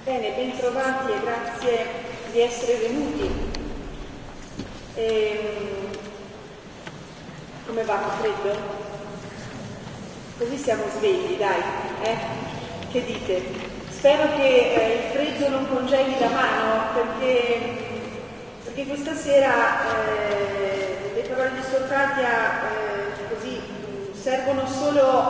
Bene, bentrovati e grazie di essere venuti. Come va? Freddo? Così siamo svegli, dai, Che dite? Spero che il freddo non congeli la mano, perché questa sera le parole di Socratia così servono solo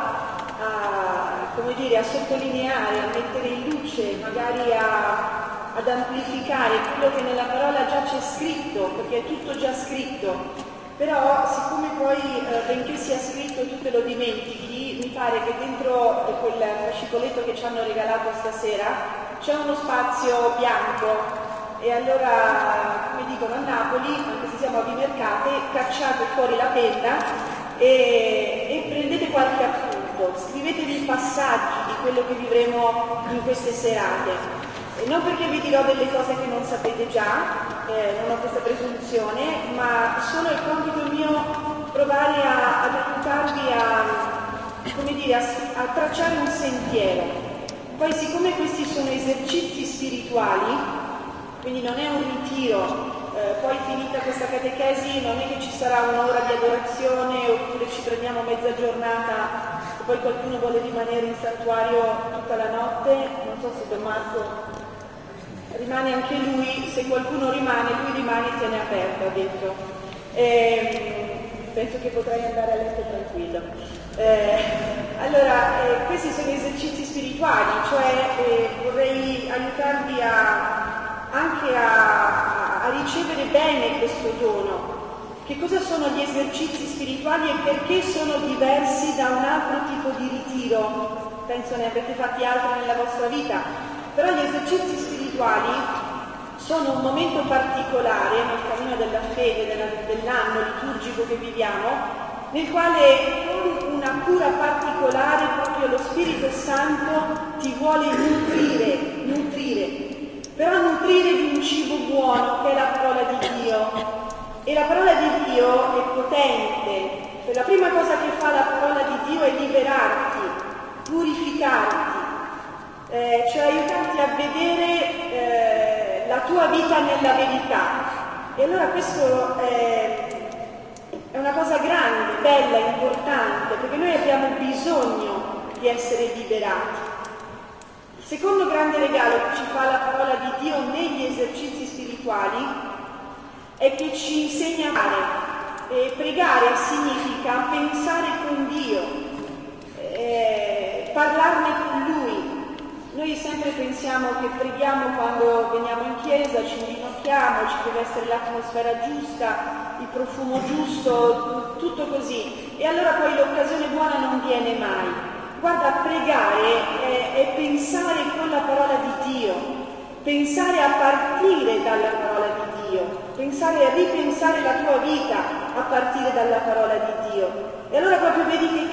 a sottolineare, a mettere in luce, magari ad amplificare quello che nella parola già c'è scritto, perché è tutto già scritto. Però siccome poi, benché sia scritto, tu te lo dimentichi, mi pare che dentro quel fascicoletto che ci hanno regalato stasera c'è uno spazio bianco. E allora, come dicono a Napoli, anche se siamo a Vimercate, cacciate fuori la penna e prendete qualche appunto. Scrivetevi i passaggi di quello che vivremo in queste serate. E non perché vi dirò delle cose che non sapete già, non ho questa presunzione, ma solo il compito mio provare ad aiutarvi a tracciare un sentiero. Poi, siccome questi sono esercizi spirituali, quindi non è un ritiro, poi finita questa catechesi non è che ci sarà un'ora di adorazione oppure ci prendiamo mezza giornata e poi qualcuno vuole rimanere in santuario tutta la notte. Non so se Don Marco rimane anche lui. Se qualcuno rimane, lui rimane e tiene aperto, ha detto. Penso che potrai andare a letto tranquillo. Allora, questi sono esercizi spirituali, cioè vorrei aiutarvi anche a ricevere bene questo dono. Che cosa sono gli esercizi spirituali e perché sono diversi da un altro tipo di ritiro? Penso ne avete fatti altri nella vostra vita, però gli esercizi spirituali sono un momento particolare nel cammino della fede, dell'anno liturgico che viviamo, nel quale con una cura particolare proprio lo Spirito Santo ti vuole nutrire, però nutrire di un cibo buono che è la parola di Dio. E la parola di Dio è potente. La prima cosa che fa la parola di Dio è liberarti, purificarti, cioè aiutarti a vedere la tua vita nella verità. E allora questo è una cosa grande, bella, importante, perché noi abbiamo bisogno di essere liberati. Il secondo grande regalo che ci fa la parola di Dio negli esercizi spirituali è che ci insegna a amare. E pregare significa pensare con Dio, parlarne con Lui. Noi sempre pensiamo che preghiamo quando veniamo in chiesa, ci inginocchiamo, ci deve essere l'atmosfera giusta, il profumo giusto, tutto così. E allora poi l'occasione buona non viene mai. Guarda, pregare è pensare con la parola di Dio, pensare a partire dalla parola di Dio, pensare a ripensare la tua vita a partire dalla parola di Dio. E allora proprio vedi che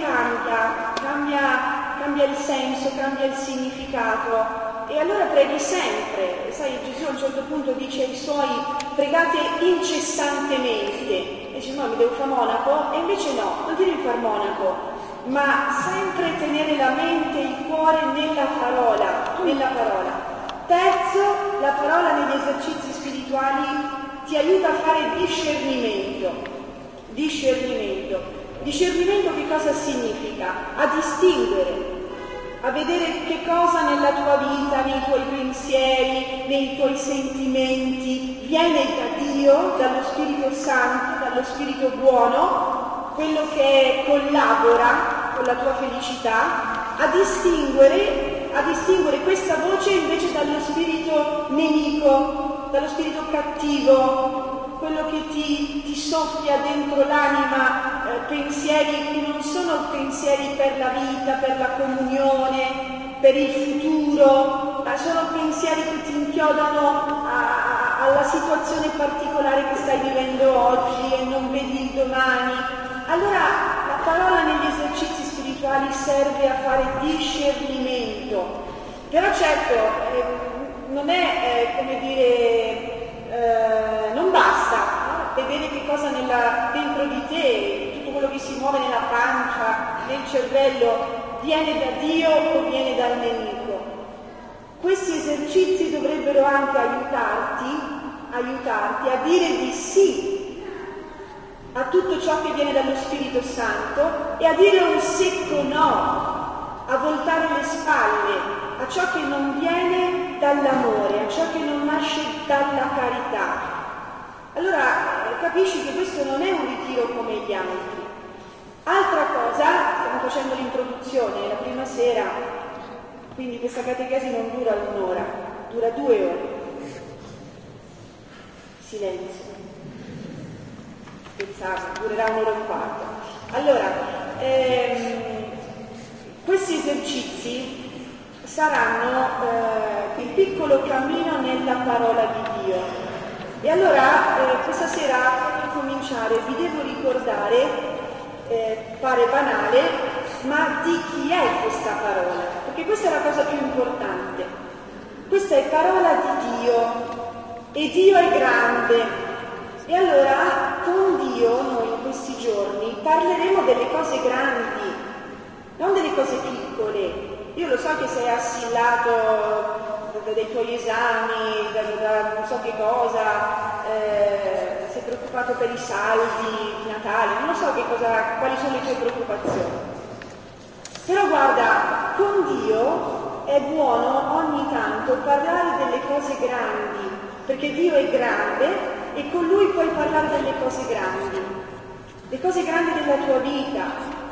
cambia il senso, cambia il significato. E allora preghi sempre. Sai, Gesù a un certo punto dice ai suoi: pregate incessantemente. E dice: no, mi devo fare monaco? E invece no, non ti devi fare monaco, ma sempre tenere la mente e il cuore nella parola. Terzo, la parola negli esercizi spirituali ti aiuta a fare discernimento. Discernimento che cosa significa? A distinguere, a vedere che cosa nella tua vita, nei tuoi pensieri, nei tuoi sentimenti viene da Dio, dallo Spirito Santo, dallo Spirito buono, quello che collabora con la tua felicità, a distinguere questa voce invece dallo spirito nemico, dallo spirito cattivo, quello che ti soffia dentro l'anima pensieri che non sono pensieri per la vita, per la comunione, per il futuro, ma sono pensieri che ti inchiodano alla situazione particolare che stai vivendo oggi e non vedi il domani. Allora la parola negli esercizi spirituali serve a fare discernimento, però certo non è non basta, no? Vedere che cosa dentro di te, tutto quello che si muove nella pancia, nel cervello, viene da Dio o viene dal nemico. Questi esercizi esercizi dovrebbero anche aiutarti a dire di sì a tutto ciò che viene dallo Spirito Santo e a dire un secco no, a voltare le spalle a ciò che non viene dall'amore, a ciò che non nasce dalla carità. Allora capisci che questo non è un ritiro come gli altri. Altra cosa, stiamo facendo l'introduzione, la prima sera, quindi questa catechesi non dura un'ora, dura 2 ore. Silenzio. Pensate, durerà 1 ora e un quarto. Allora, questi esercizi saranno il piccolo cammino nella parola di Dio. E allora, questa sera, per cominciare, vi devo ricordare, pare banale, ma di chi è questa parola? Perché questa è la cosa più importante. Questa è parola di Dio e Dio è grande. E allora con Dio noi in questi giorni parleremo delle cose grandi, non delle cose piccole. Io lo so che sei assillato dai tuoi esami, da non so che cosa, sei preoccupato per i saldi di Natale, non lo so quali sono le tue preoccupazioni. Però guarda, con Dio è buono ogni tanto parlare delle cose grandi, perché Dio è grande e con Lui puoi parlare delle cose grandi, le cose grandi della tua vita,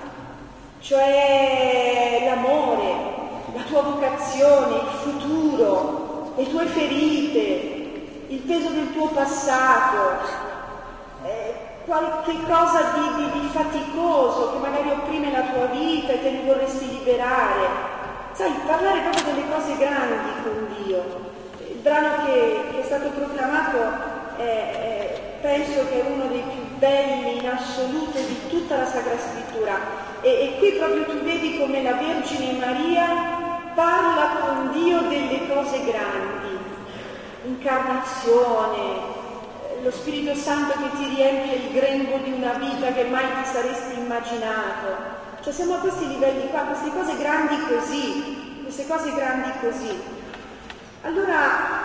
cioè l'amore, la tua vocazione, il futuro, le tue ferite, il peso del tuo passato, qualche cosa di faticoso che magari opprime la tua vita e te ne vorresti liberare. Sai, parlare proprio delle cose grandi con Dio. Il brano che è stato proclamato penso che è uno dei più belli in assoluto di tutta la Sacra Scrittura. E qui proprio tu vedi come la Vergine Maria parla con Dio delle cose grandi, incarnazione, lo Spirito Santo che ti riempie il grembo di una vita che mai ti saresti immaginato. Cioè siamo a questi livelli qua, queste cose grandi così. Allora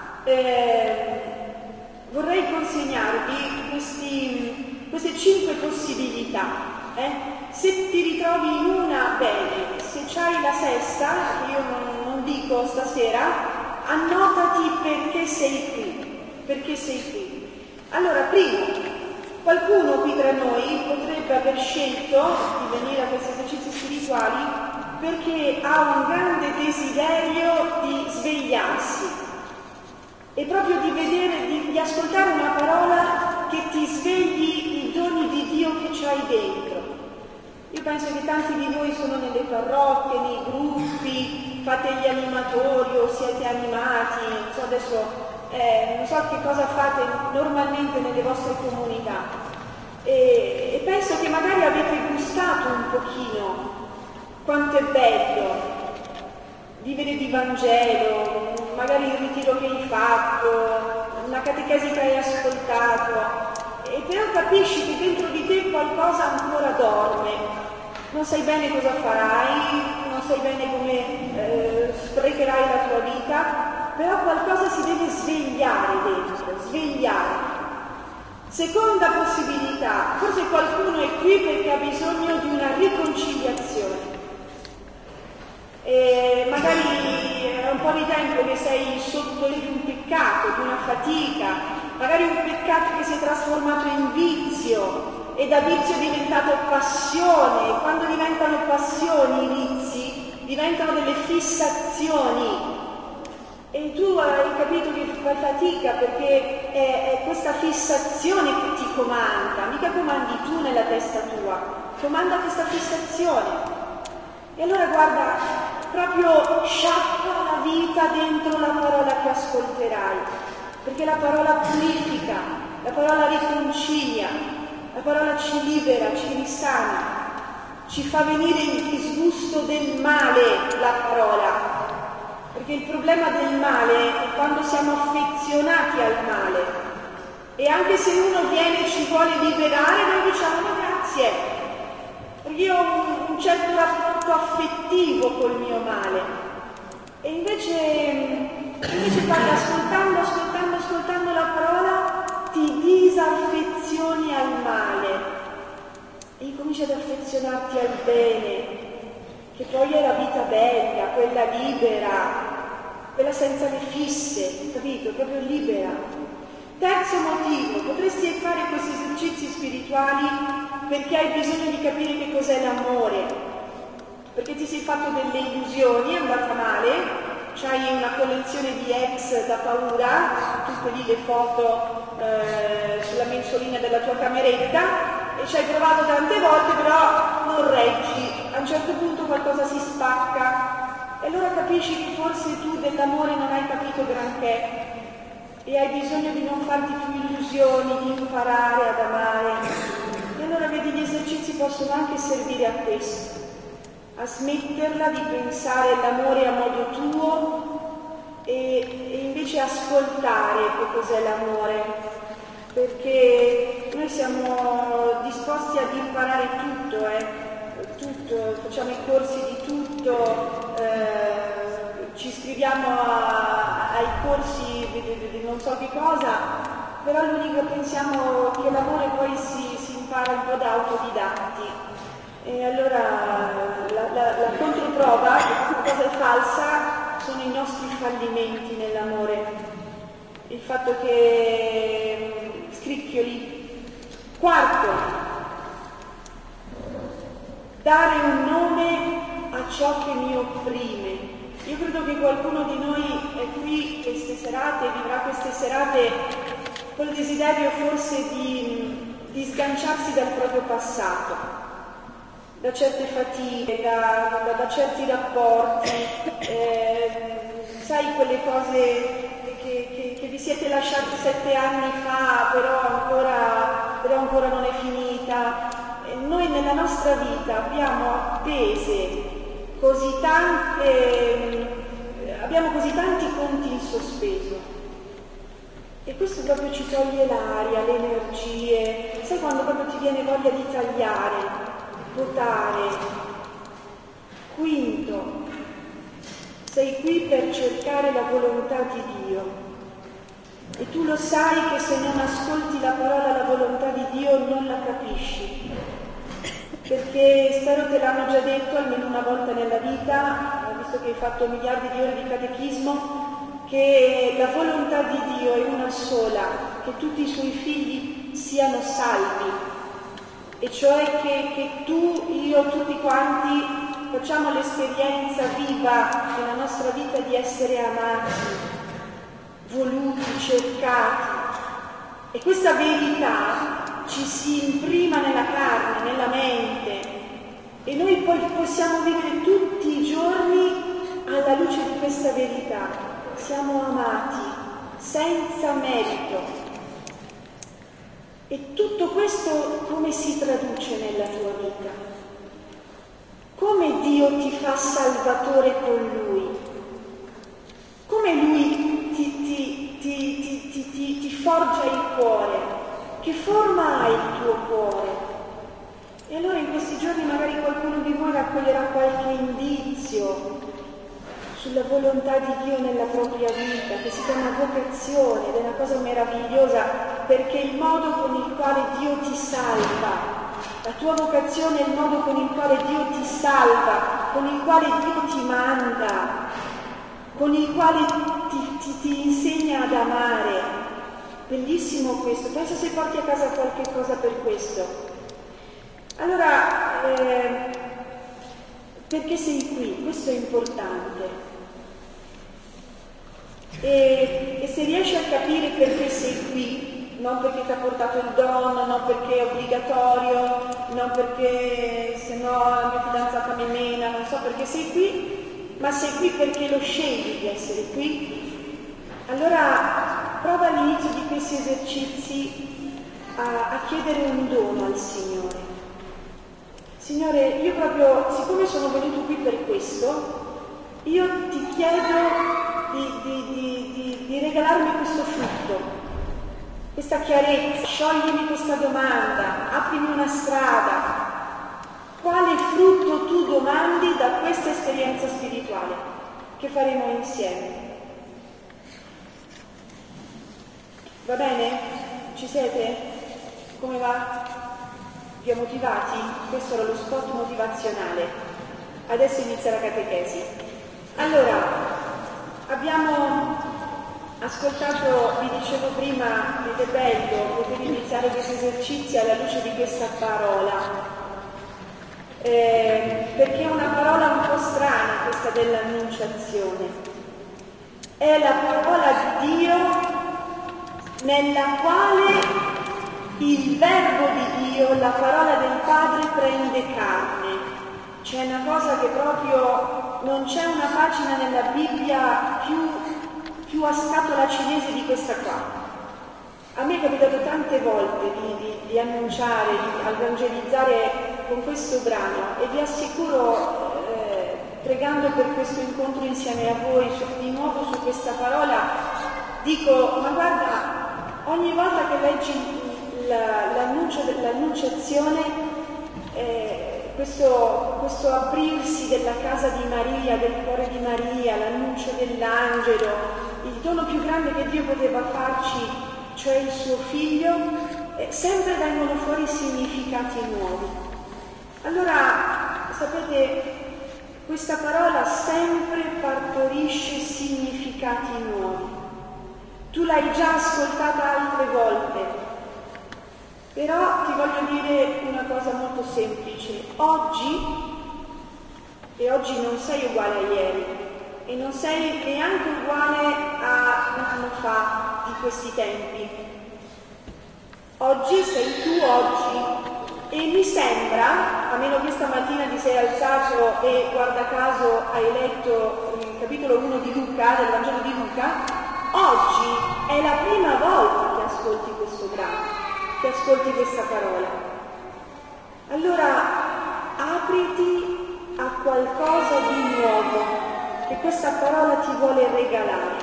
vorrei consegnarvi queste 5 possibilità. Se ti ritrovi in una, bene, se c'hai la sesta, che io non dico stasera, annotati perché sei qui. Allora, primo, qualcuno qui tra noi potrebbe aver scelto di venire a questi esercizi spirituali perché ha un grande desiderio di svegliarsi e proprio di vedere, di ascoltare una parola che ti svegli i doni di Dio che c'hai dentro. Io penso che tanti di voi sono nelle parrocchie, nei gruppi, fate gli animatori o siete animati, non so adesso, non so che cosa fate normalmente nelle vostre comunità. E penso che magari avete gustato un pochino quanto è bello vivere di Vangelo, magari il ritiro che hai fatto, una catechesi che hai ascoltato, e però capisci che dentro di te qualcosa ancora dorme, non sai bene cosa farai, non sai bene come sprecherai la tua vita, però qualcosa si deve svegliare dentro, svegliare. Seconda possibilità, forse qualcuno è qui perché ha bisogno di una riconciliazione. Magari è un po' di tempo che sei sotto di un peccato, di una fatica, magari un peccato che si è trasformato in vizio e da vizio è diventato passione, e quando diventano passioni i vizi diventano delle fissazioni e tu hai capito che fai fatica perché è questa fissazione che ti comanda, mica comandi tu nella testa tua, comanda questa fissazione. E allora guarda, proprio sciacqua la vita dentro la parola che ascolterai, perché la parola purifica, la parola riconcilia, la parola ci libera, ci risana, ci fa venire il disgusto del male la parola, perché il problema del male è quando siamo affezionati al male e anche se uno viene e ci vuole liberare noi diciamo no grazie, perché io ho un certo rapporto affettivo col mio male. E invece affezionarti al bene, che poi è la vita bella, quella libera, quella senza le fisse, capito? Proprio libera. Terzo motivo, potresti fare questi esercizi spirituali perché hai bisogno di capire che cos'è l'amore, perché ti sei fatto delle illusioni, è andata male, c'hai una collezione di ex da paura, tutte lì le foto sulla mensolina della tua cameretta, e ci hai provato tante volte, però non reggi, a un certo punto qualcosa si spacca, e allora capisci che forse tu dell'amore non hai capito granché, e hai bisogno di non farti più illusioni, di imparare ad amare. E allora vedi, gli esercizi possono anche servire a questo, a smetterla di pensare l'amore a modo tuo e invece ascoltare che cos'è l'amore, perché noi siamo disposti ad imparare tutto, facciamo i corsi di tutto, ci iscriviamo ai corsi di non so che cosa, però l'unico pensiamo che l'amore poi si impara un po' da autodidatti. E allora la controprova che questa cosa è falsa sono i nostri fallimenti nell'amore, il fatto che scricchioli. Quarto, dare un nome a ciò che mi opprime. Io credo che qualcuno di noi è qui queste serate, vivrà queste serate col desiderio forse di sganciarsi dal proprio passato, da certe fatiche, da certi rapporti, sai, quelle cose che vi siete lasciati 7 anni fa, però ancora non è finita. E noi nella nostra vita abbiamo appese abbiamo così tanti conti in sospeso, e questo proprio ci toglie l'aria, le energie. Sai quando proprio ti viene voglia di tagliare, votare? Quinto, sei qui per cercare la volontà di Dio, e tu lo sai che se non ascolti la parola, la volontà di Dio, non la capisci, perché spero te l'hanno già detto almeno una volta nella vita, visto che hai fatto miliardi di ore di catechismo, che la volontà di Dio è una sola, che tutti i suoi figli siano salvi, e cioè che tu, io, tutti quanti facciamo l'esperienza viva nella nostra vita di essere amati, voluti, cercati, e questa verità ci si imprima nella carne, nella mente, e noi poi possiamo vivere tutti i giorni alla luce di questa verità. Siamo amati senza merito. E tutto questo come si traduce nella tua vita? Come Dio ti fa salvatore con Lui? Come Lui ti forgia il cuore? Che forma ha il tuo cuore? E allora in questi giorni magari qualcuno di voi raccoglierà qualche indizio sulla volontà di Dio nella propria vita, che si chiama vocazione, ed è una cosa meravigliosa, perché il modo con il quale Dio ti salva, la tua vocazione è il modo con il quale Dio ti salva, con il quale Dio ti manda, con il quale ti insegna ad amare. Bellissimo questo, penso se porti a casa qualche cosa per questo. Allora, perché sei qui? Questo è importante. E se riesci a capire perché sei qui, non perché ti ha portato il dono, non perché è obbligatorio, non perché se no la mia fidanzata mi mena, non so perché sei qui, ma sei qui perché lo scegli di essere qui, allora prova all'inizio di questi esercizi a chiedere un dono al Signore. Signore, io proprio, siccome sono venuto qui per questo, io ti chiedo di regalarmi questo frutto, questa chiarezza, scioglimi questa domanda, aprimi una strada. Quale frutto tu domandi da questa esperienza spirituale che faremo insieme? Va bene? Ci siete? Come va? Vi ha motivati? Questo era lo spot motivazionale. Adesso inizia la catechesi. Allora, abbiamo ascoltato, vi dicevo prima, ed è bello poter iniziare questi esercizi alla luce di questa parola, perché è una parola un po' strana questa dell'annunciazione. È la parola di Dio nella quale il verbo di Dio, la parola del Padre, prende carne. C'è una cosa che proprio non c'è una pagina nella Bibbia più a scatola cinese di questa qua. A me è capitato tante volte di annunciare, di evangelizzare con questo brano, e vi assicuro, pregando per questo incontro insieme a voi, di nuovo su questa parola, dico, ma guarda, ogni volta che leggi l'annuncio dell'annunciazione, questo aprirsi della casa di Maria, del cuore di Maria, l'annuncio dell'angelo, il dono più grande che Dio poteva farci, cioè il suo figlio, sempre vengono fuori significati nuovi. Allora, sapete, questa parola sempre partorisce significati nuovi. Tu l'hai già ascoltata altre volte, però ti voglio dire una cosa molto semplice. Oggi non sei uguale a ieri, e non sei neanche uguale a un anno fa di questi tempi. Oggi sei tu oggi, e mi sembra, a meno che stamattina ti sei alzato e guarda caso hai letto il capitolo 1 di Luca, del Vangelo di Luca, oggi è la prima volta che ascolti questo brano, che ascolti questa parola. Allora apriti a qualcosa di nuovo che questa parola ti vuole regalare.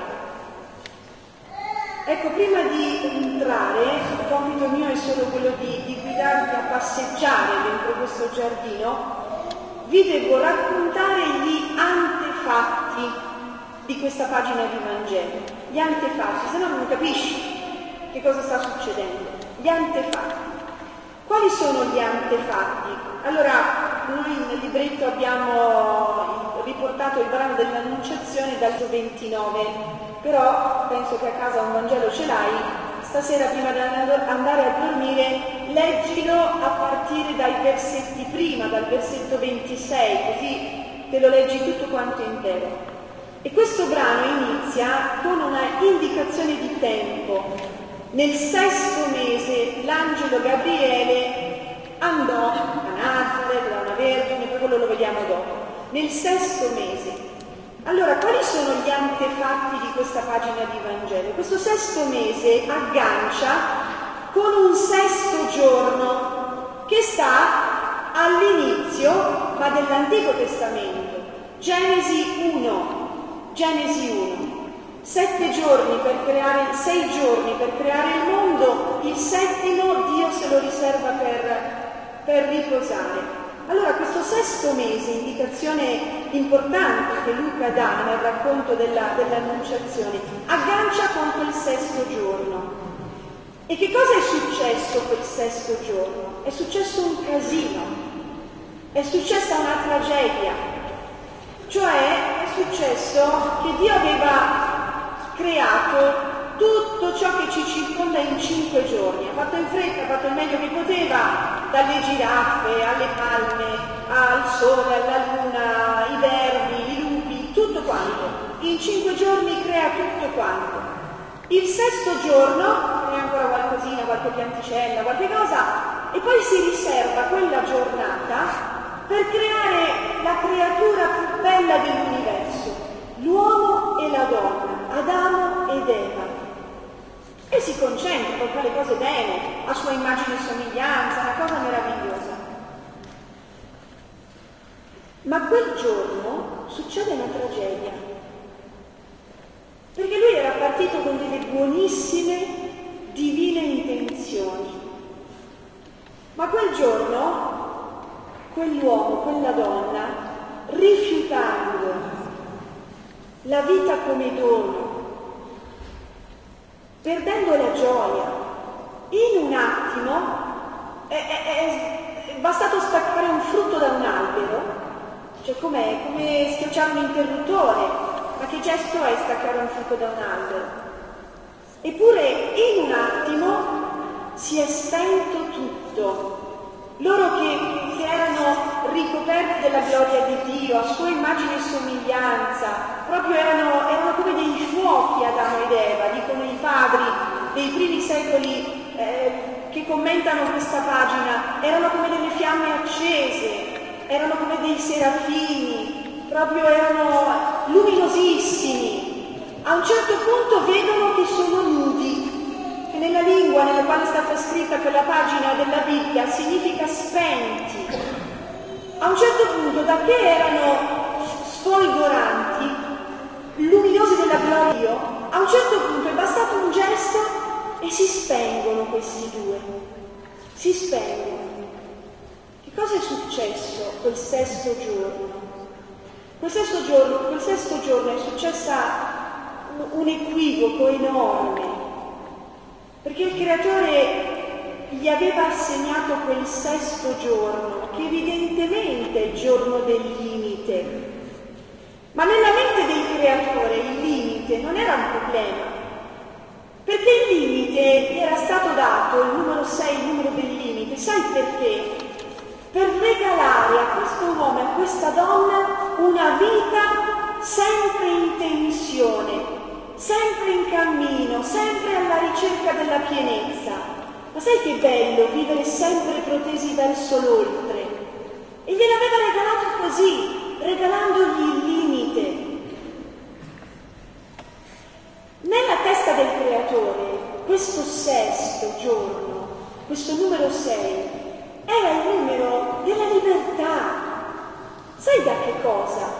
Ecco, prima di entrare, il compito mio è solo quello di guidarvi a passeggiare dentro questo giardino. Vi devo raccontare gli antefatti di questa pagina di Vangelo. Gli antefatti, se no non capisci che cosa sta succedendo. Gli antefatti. Quali sono gli antefatti? Allora, noi nel libretto abbiamo riportato il brano dell'Annunciazione dal 29, però penso che a casa un Vangelo ce l'hai. Stasera, prima di andare a dormire, leggilo a partire dai versetti prima, dal versetto 26, così te lo leggi tutto quanto intero. E questo brano inizia con una indicazione di tempo. Nel 6° mese l'angelo Gabriele andò a Nazareth da una vergine, poi quello lo vediamo dopo. Nel 6° mese. Allora, quali sono gli antefatti di questa pagina di Vangelo? Questo 6° mese aggancia con un 6° giorno che sta all'inizio, ma dell'Antico Testamento. Genesi 1. 6 giorni per creare il mondo, il 7° Dio se lo riserva per riposare. Allora questo 6° mese, indicazione importante che Luca dà nel racconto dell'Annunciazione, aggancia con quel 6° giorno. E che cosa è successo quel 6° giorno? È successo un casino, è successa una tragedia, cioè è successo che Dio aveva creato tutto ciò che ci circonda in 5 giorni, ha fatto in fretta, ha fatto il meglio che poteva, dalle giraffe alle palme, al sole, alla luna, i vermi, i lupi, tutto quanto. In 5 giorni crea tutto quanto. Il 6° giorno crea ancora qualcosina, qualche pianticella, qualche cosa, e poi si riserva quella giornata per creare la creatura più bella dell'universo, l'uomo e la donna, Adamo ed Eva. E si concentra per fare le cose bene, a sua immagine e somiglianza, una cosa meravigliosa. Ma quel giorno succede una tragedia, perché lui era partito con delle buonissime, divine intenzioni. Ma quel giorno, quell'uomo, quella donna, rifiutando la vita come dono, perdendo la gioia, in un attimo bastato staccare un frutto da un albero, cioè com'è? Come schiacciare un interruttore, ma che gesto è staccare un frutto da un albero? Eppure in un attimo si è spento tutto. Loro che erano ricoperti della gloria di Dio, a sua immagine e somiglianza, proprio erano come dei fuochi Adamo ed Eva, dicono i padri dei primi secoli che commentano questa pagina, erano come delle fiamme accese, erano come dei serafini, proprio erano luminosissimi. A un certo punto vedono che sono nudi, che nella lingua nella quale è stata scritta quella pagina della Bibbia significa spenti. A un certo punto, da che erano sfolgoranti, luminosi della gloria di Dio, a un certo punto è bastato un gesto e si spengono questi due. Si spengono. Che cosa è successo quel sesto giorno? Quel sesto giorno è successa un equivoco enorme, perché il Creatore gli aveva assegnato quel sesto giorno, che evidentemente è il giorno del limite. Ma nella mente del Creatore il limite non era un problema, perché il limite gli era stato dato, il numero 6, il numero del limite, sai perché? Per regalare a questo uomo e a questa donna una vita sempre in tensione, sempre in cammino, sempre alla ricerca della pienezza. Ma sai che bello vivere sempre protesi verso l'oltre? E gliel'aveva regalato così, regalandogli il limite. Nella testa del Creatore, questo sesto giorno, questo numero 6, era il numero della libertà. Sai da che cosa?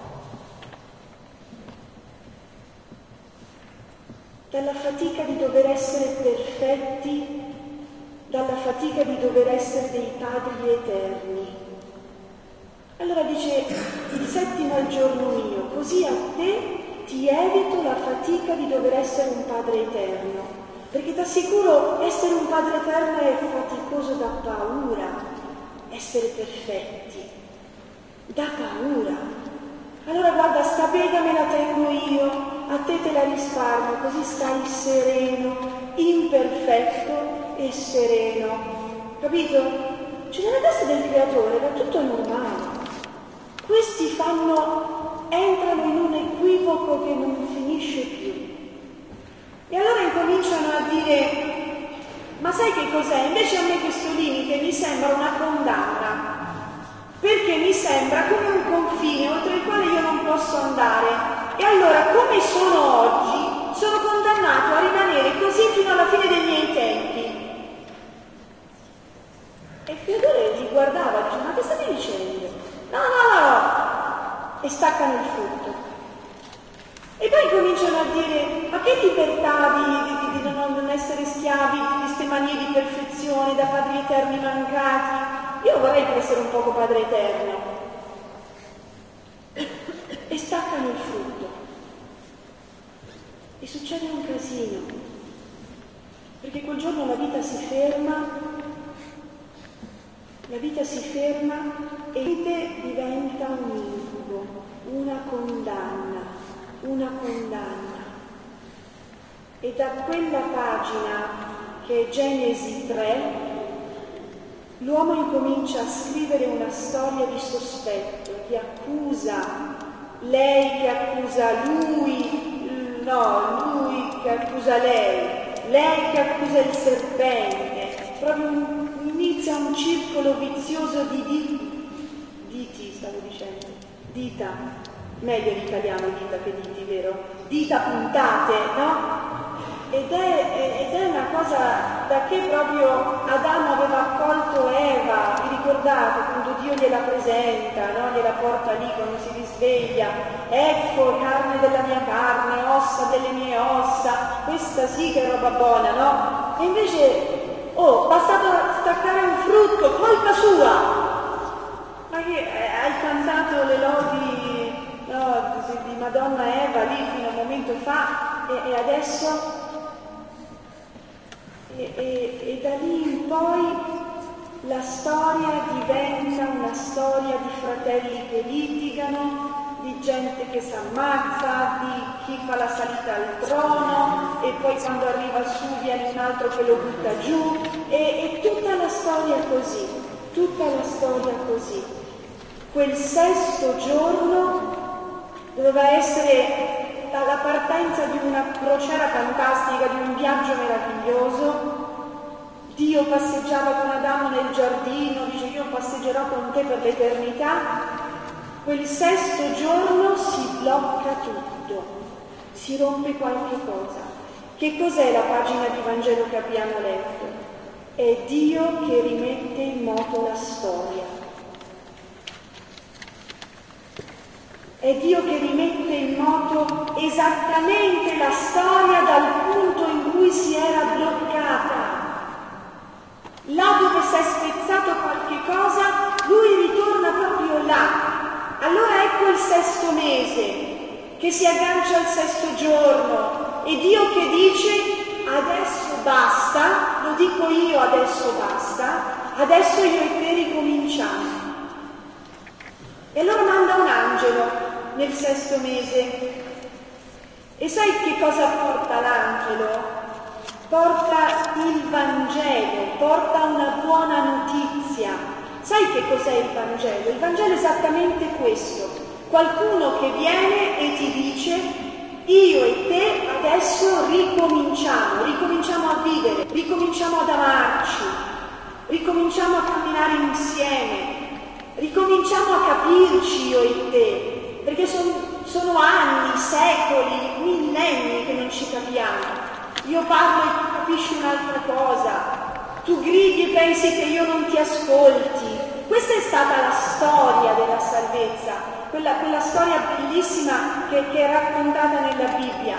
Dalla fatica di dover essere perfetti, dalla fatica di dover essere dei padri eterni. Allora dice, il settimo è il giorno mio, così a te ti evito la fatica di dover essere un padre eterno, perché t'assicuro essere un padre eterno è faticoso da paura, essere perfetti, da paura. Allora guarda, sta pega me la tengo io, a te te la risparmio, così stai sereno, imperfetto e sereno. Capito? Cioè nella testa del Creatore era tutto normale. Questi entrano in un equivoco che non finisce più. E allora incominciano a dire, ma sai che cos'è? Invece a me questo limite mi sembra una condanna, perché mi sembra come un confine oltre il quale io non posso andare. E allora, come sono oggi, sono condannato a rimanere così fino alla fine dei miei tempi. E il Creatore li guardava e diceva, ma che state dicendo? No! E staccano il frutto. E poi cominciano a dire, ma che libertà di non essere schiavi di queste manie di perfezione da padri eterni mancati? Io vorrei essere un poco padre eterno. E staccano il frutto. E succede un casino, perché quel giorno la vita si ferma e diventa un incubo, una condanna. E da quella pagina che è Genesi 3, l'uomo incomincia a scrivere una storia di sospetto, di accusa, lei che accusa lui che accusa lei che accusa il serpente, proprio inizia un circolo vizioso di dita, meglio in italiano dita che diti, vero? Dita puntate, no? Ed è una cosa da che proprio Adamo aveva accolto Eva, vi ricordate quando Dio gliela presenta, no? Gliela porta lì quando si risveglia, ecco carne della mia carne, ossa delle mie ossa, questa sì che è roba buona, no? E invece, basta staccare un frutto, colpa sua! Ma che hai cantato le lodi di Madonna Eva lì fino a un momento fa e adesso? E da lì in poi la storia diventa una storia di fratelli che litigano, di gente che si ammazza, di chi fa la salita al trono e poi quando arriva su viene un altro che lo butta giù e tutta la storia così, tutta la storia così. Quel sesto giorno doveva essere la partenza di una crociera fantastica, di un viaggio meraviglioso. Dio passeggiava con Adamo nel giardino, dice io passeggerò con te per l'eternità. Quel sesto giorno si blocca tutto, si rompe qualche cosa. Che cos'è la pagina di Vangelo che abbiamo letto? È Dio che rimette in moto la storia. È Dio che rimette in moto esattamente la storia dal punto in cui si era bloccata. Là dove si è spezzato qualche cosa, lui ritorna proprio là. Allora ecco il sesto mese, che si aggancia al sesto giorno, e Dio che dice, adesso basta, lo dico io, adesso basta, adesso io e te ricominciamo. E allora manda un angelo nel sesto mese. E sai che cosa porta l'angelo? Porta il Vangelo, porta una buona notizia. Sai che cos'è il Vangelo? Il Vangelo è esattamente questo. Qualcuno che viene e ti dice, io e te adesso ricominciamo a vivere, ricominciamo ad amarci, ricominciamo a camminare insieme, ricominciamo a capirci io e te, perché sono anni, secoli, millenni che non ci capiamo. Io parlo e tu capisci un'altra cosa, tu gridi e pensi che io non ti ascolti. Questa è stata la storia della salvezza, quella storia bellissima che è raccontata nella Bibbia.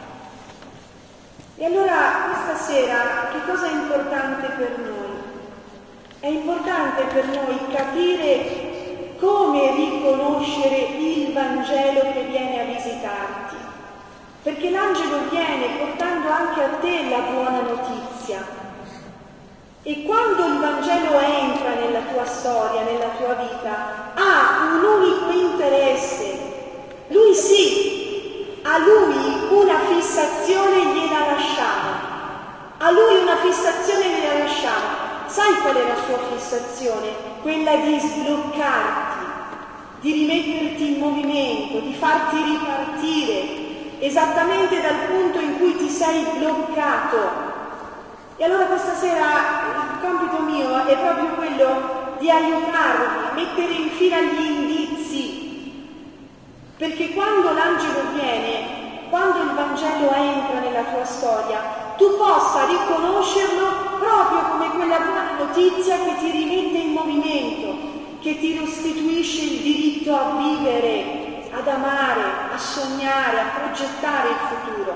E allora questa sera che cosa è importante per noi? È importante per noi capire come riconoscere il Vangelo che viene a visitarti. Perché l'angelo viene portando anche a te la buona notizia. E quando il Vangelo entra nella tua storia, nella tua vita, ha un unico interesse. Lui sì, a lui una fissazione gliela lasciamo. A lui una fissazione gliela lasciamo. Sai qual è la sua fissazione? Quella di sbloccarti, di rimetterti in movimento, di farti ripartire esattamente dal punto in cui ti sei bloccato. E allora questa sera il compito mio è proprio quello di aiutarvi a mettere in fila gli indizi, perché quando l'angelo viene, quando il Vangelo entra nella tua storia, tu possa riconoscerlo proprio come quella buona notizia che ti rimette in movimento, che ti restituisce il diritto a vivere, ad amare, a sognare, a progettare il futuro.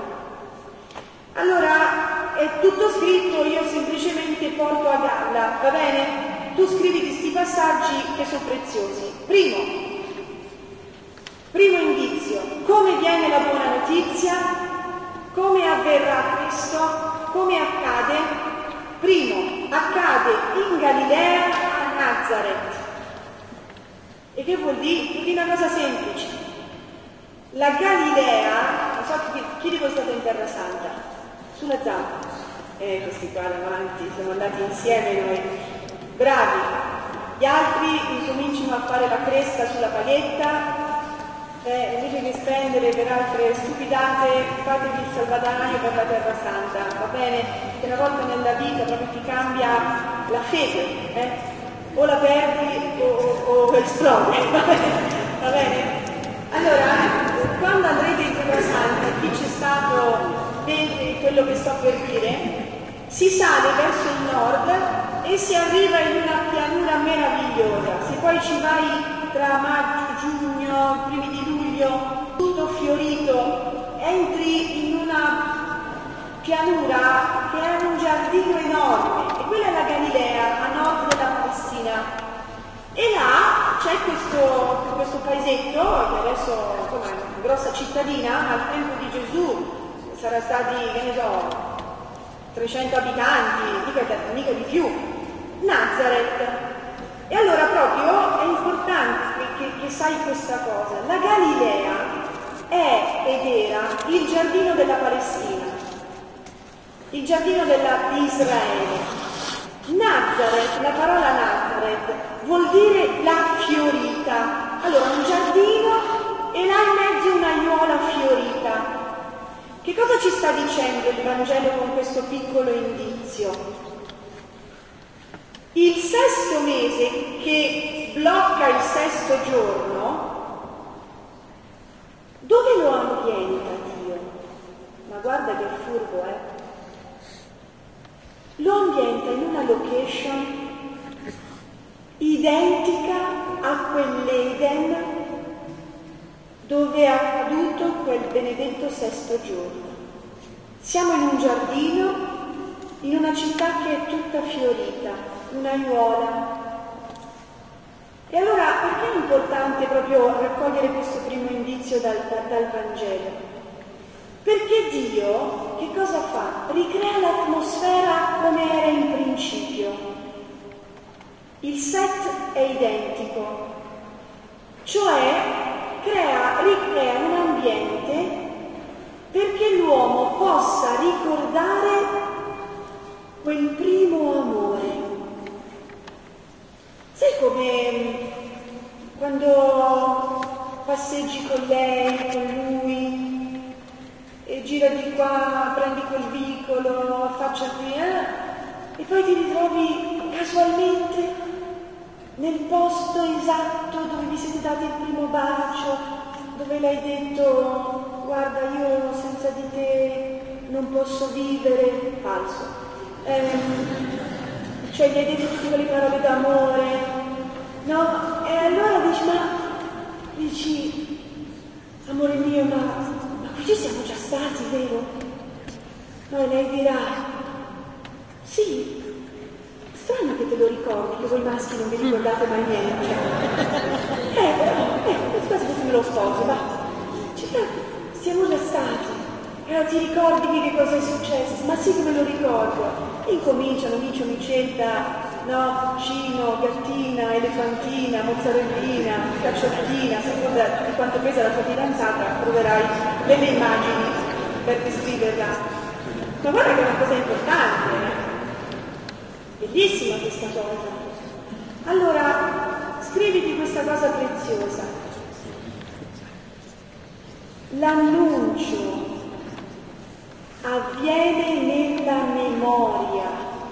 Allora, è tutto scritto, io semplicemente porto a galla, va bene? Tu scrivi questi passaggi che sono preziosi. Primo indizio, come viene la buona notizia? Come avverrà questo? Come accade? Primo, accade in Galilea a Nazareth. E che vuol dire? Vuol dire una cosa semplice. La Galilea, non so chi di voi è stato in Terra Santa? Sulla zampa. Questi qua davanti, siamo andati insieme noi. Bravi. Gli altri incominciano a fare la cresta sulla paghetta, invece che spendere per altre stupidate, fatevi il salvadanaio per la Terra Santa, va bene? Che una volta nella vita proprio ti cambia la fede, o la perdi o esplode, va bene? Allora, quando andrete in Terra Santa, chi c'è stato vede quello che sto per dire, si sale verso il nord e si arriva in una pianura meravigliosa. Se poi ci vai tra maggio, giugno, primi di luglio, tutto fiorito, entri in una pianura che è un giardino enorme, e quella è la Galilea, a nord della Palestina. E là c'è questo paesetto, che adesso insomma, è una grossa cittadina, al tempo di Gesù sarà stati, che ne so, 300 abitanti, mica di più. Nazareth. E allora proprio è importante che sai questa cosa. La Galilea è ed era il giardino della Palestina, il giardino di Israele. Nazareth, la parola Nazareth vuol dire la fiorita. Allora, un giardino e là in mezzo una aiuola fiorita. Che cosa ci sta dicendo il Vangelo con questo piccolo indizio? Il sesto mese che blocca il sesto giorno, dove lo ambienta Dio? Ma guarda che furbo, Lo ambienta in una location identica a quell'Eden dove è accaduto quel benedetto sesto giorno. Siamo in un giardino, in una città che è tutta fiorita, un'aiuola. E allora perché è importante proprio raccogliere questo primo indizio dal Vangelo? Perché Dio che cosa fa? Ricrea l'atmosfera come era in principio. Il set è identico, cioè ricrea un ambiente perché l'uomo possa ricordare quel primo amore. Sai come quando passeggi con lei, con lui, e gira di qua, prendi quel vicolo, affaccia qui, e poi ti ritrovi casualmente nel posto esatto dove vi siete dati il primo bacio, dove l'hai detto guarda io senza di te non posso vivere, falso, cioè gli hai detto tutte quelle parole d'amore, no? E allora dici amore mio, ma qui ci siamo già stati, vero? No, e lei dirà sì, strano che te lo ricordi, che voi maschi non vi ricordate mai niente. Quasi me lo sposo, va. Siamo già stati. Allora ti ricordi che cosa è successo? Ma sì che me lo ricordo. E incominciano, micio, micetta, no, cino, gattina, elefantina, mozzarellina, cacciottina, a seconda di quanto pesa la tua fidanzata, troverai delle immagini per descriverla. Ma guarda che è una cosa importante, Bellissima questa cosa. Allora, scriviti questa cosa preziosa. L'annuncio avviene nella memoria.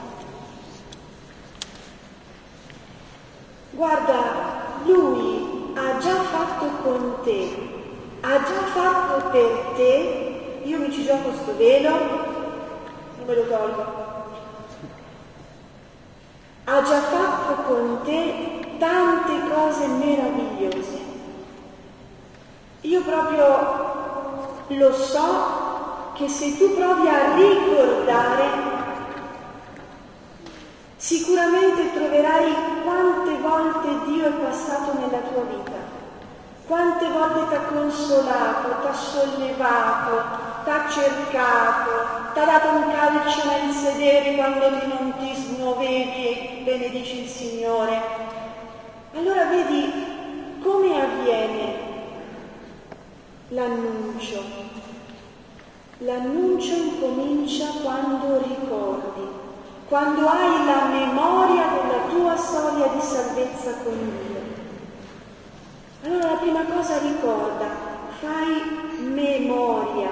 Guarda, lui ha già fatto con te, ha già fatto per te. Io mi ci gioco sto velo, non me lo tolgo. Ha già fatto con te tante cose meravigliose. Io proprio lo so che se tu provi a ricordare, sicuramente troverai quante volte Dio è passato nella tua vita, quante volte ti ha consolato, ti ha sollevato, ti ha cercato, ti ha dato un calcio nel sedere quando non ti smuovevi e benedici il Signore. Allora vedi come avviene l'annuncio. L'annuncio incomincia quando ricordi, quando hai la memoria della tua storia di salvezza con Dio. Allora la prima cosa ricorda, fai memoria.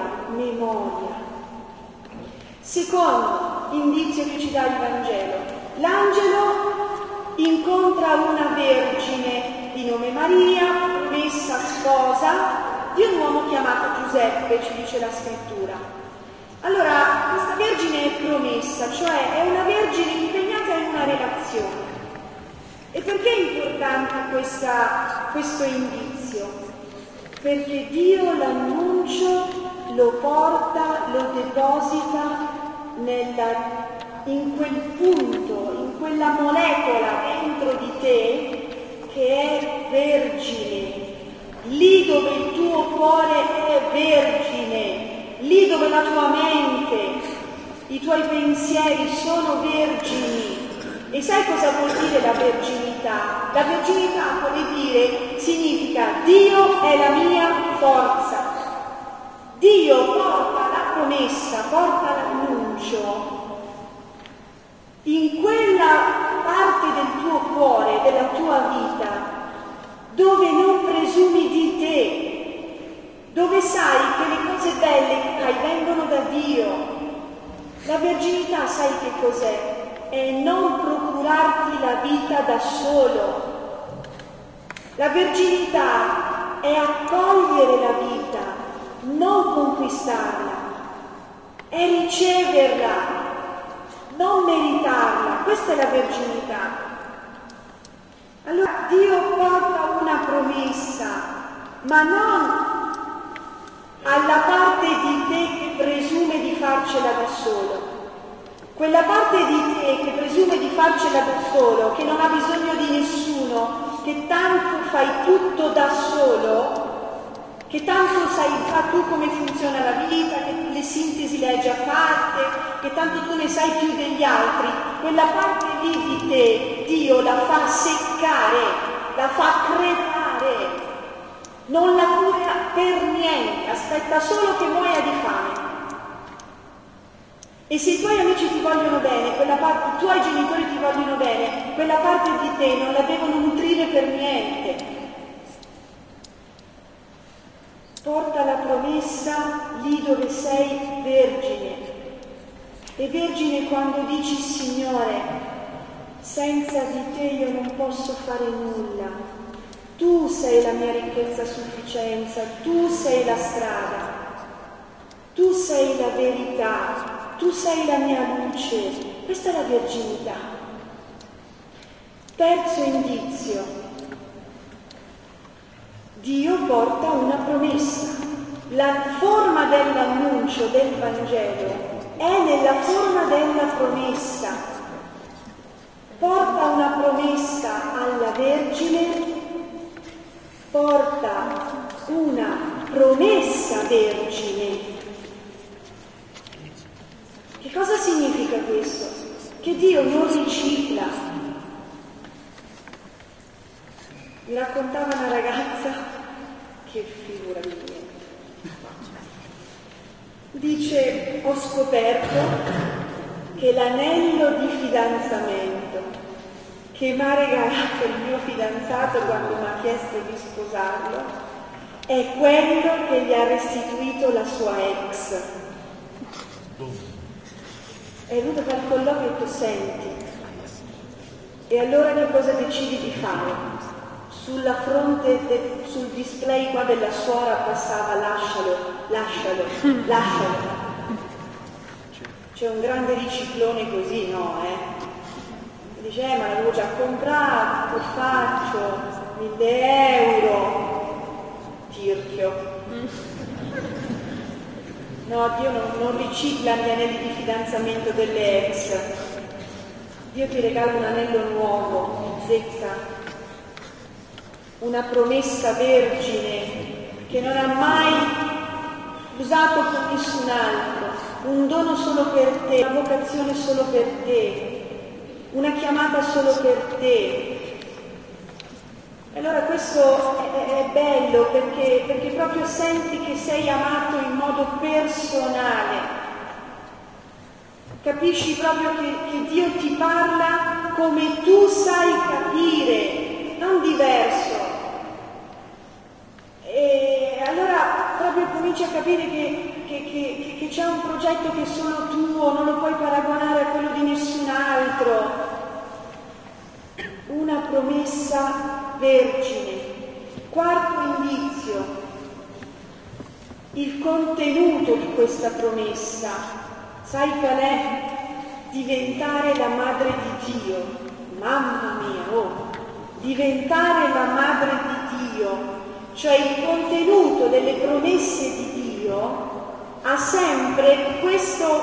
Secondo indizio che ci dà il Vangelo, l'angelo incontra una vergine di nome Maria, promessa sposa di un uomo chiamato Giuseppe, ci dice la scrittura. Allora, questa vergine è promessa, cioè è una vergine impegnata in una relazione. E perché è importante questo indizio? Perché Dio l'annuncio lo porta, lo deposita in quel punto, in quella molecola dentro di te che è vergine. Lì dove il tuo cuore è vergine, lì dove la tua mente, i tuoi pensieri sono vergini, E sai cosa vuol dire la verginità? La verginità significa Dio è la mia forza. Dio porta la promessa, porta l'annuncio in quella parte del tuo cuore, della tua vita, dove non presumi di te, dove sai che le cose belle che hai vengono da Dio. La verginità sai che cos'è? È non procurarti la vita da solo. La verginità è accogliere la vita, non conquistarla, è riceverla, non meritarla. Questa è la verginità. Allora Dio porta una promessa, ma non alla parte di te che presume di farcela da solo. Quella parte di te che presume di farcela da solo, che non ha bisogno di nessuno, che tanto fai tutto da solo, che tanto sai già tu come funziona la vita, che le sintesi le hai già fatte, che tanto tu ne sai più degli altri, quella parte lì di te Dio la fa seccare, la fa crepare, non la cura per niente, aspetta solo che muoia di fame. E se i tuoi amici ti vogliono bene, quella parte, i tuoi genitori ti vogliono bene, quella parte di te non la devono nutrire per niente. Porta la promessa lì dove sei vergine. E vergine quando dici Signore, senza di te io non posso fare nulla. Tu sei la mia ricchezza a sufficienza, tu sei la strada, tu sei la verità. Tu sei la mia luce, questa è la verginità. Terzo indizio, Dio porta una promessa. La forma dell'annuncio del Vangelo è nella forma della promessa. Porta una promessa alla Vergine, porta una promessa vergine. Che cosa significa questo? Che Dio non ricicla. Mi raccontava una ragazza, che figura di niente, dice, ho scoperto che l'anello di fidanzamento che mi ha regalato il mio fidanzato quando mi ha chiesto di sposarlo è quello che gli ha restituito la sua ex. È venuto a fare il colloquio e ho detto, senti, e allora che cosa decidi di fare? Sulla fronte, sul display qua della suora passava lascialo, lascialo, lascialo. C'è un grande riciclone così, no? Dice, ma l'avevo già comprato, che faccio? 1.000 euro. Tirchio. No, Dio non ricicla gli anelli di fidanzamento delle ex. Dio ti regala un anello nuovo, zecca, una promessa vergine che non ha mai usato con nessun altro, un dono solo per te, una vocazione solo per te, una chiamata solo per te. Allora questo è bello perché proprio senti che sei amato in modo personale, capisci proprio che Dio ti parla come tu sai capire, non diverso. E allora proprio cominci a capire che c'è un progetto che è solo tuo, non lo puoi paragonare a quello di nessun altro. Una promessa vergine. Quarto indizio, il contenuto di questa promessa. Sai qual è? Diventare la madre di Dio. Mamma mia, diventare la madre di Dio. Cioè il contenuto delle promesse di Dio ha sempre questo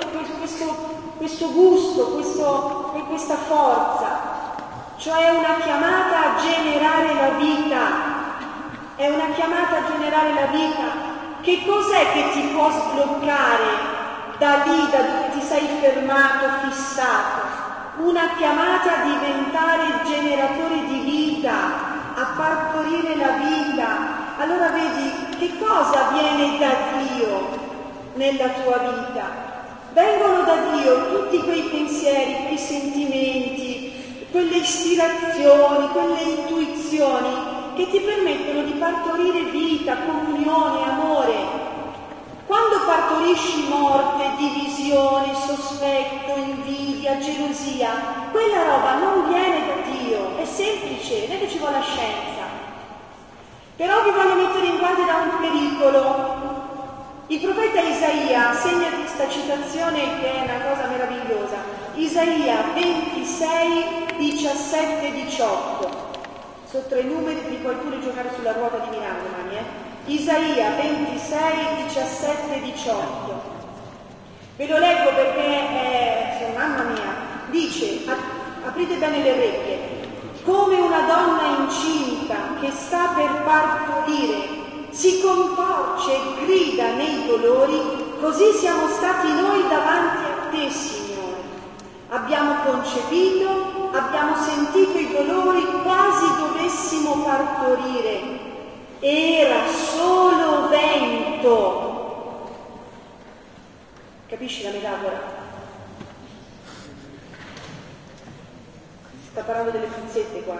gusto, questa forza. Cioè è una chiamata a generare la vita, è una chiamata a generare la vita. Che cos'è che ti può sbloccare da lì, da dove ti sei fermato, fissato? una chiamata a diventare generatore di vita, a partorire la vita. Allora vedi che cosa viene da Dio nella tua vita. Vengono da Dio tutti quei pensieri, quei sentimenti, quelle ispirazioni, quelle intuizioni che ti permettono di partorire vita, comunione, amore. Quando partorisci morte, divisione, sospetto, invidia, gelosia, quella roba non viene da Dio, è semplice, non è che ci vuole la scienza. Però vi voglio mettere in guardia da un pericolo. Il profeta Isaia segna questa citazione che è una cosa meravigliosa. Isaia 26, 17, 18. Sono 3 numeri, li puoi pure giocare sulla ruota di Milano domani, Isaia 26, 17, 18. Ve lo leggo perché, mamma mia, dice, aprite bene le orecchie, come una donna incinta che sta per partorire, si contorce e grida nei dolori, così siamo stati noi davanti a te, Signore. Abbiamo concepito, abbiamo sentito i dolori, quasi dovessimo partorire. Era solo vento. Capisci la metafora? Si sta parlando delle puzzette qua,